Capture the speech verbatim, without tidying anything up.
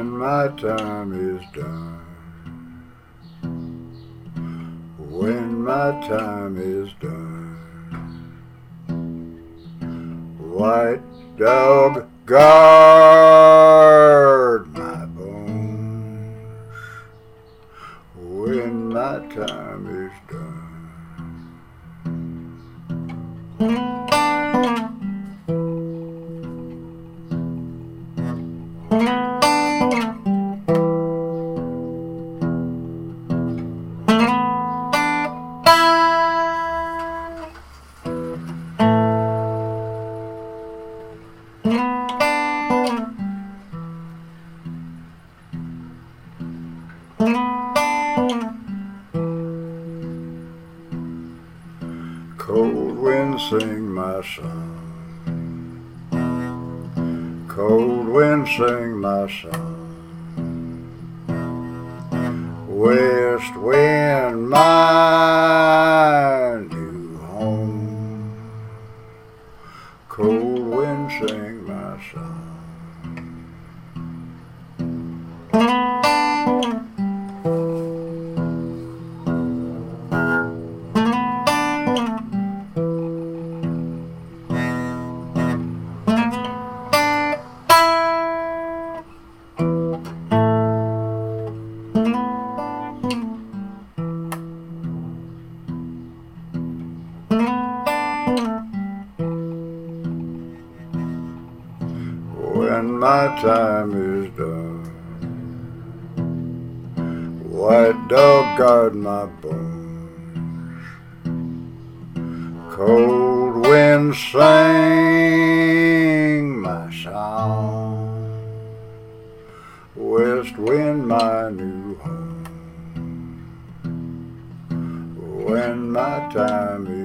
when my time is done. When my time is done. White dog, guard my bones when my time is done. Cold wind sing my song. Cold wind sing my song. West wind my new home. Cold wind sing my song. When my time is done, white dog guard my bones. Cold wind sing my song. West wind my new home. When my time is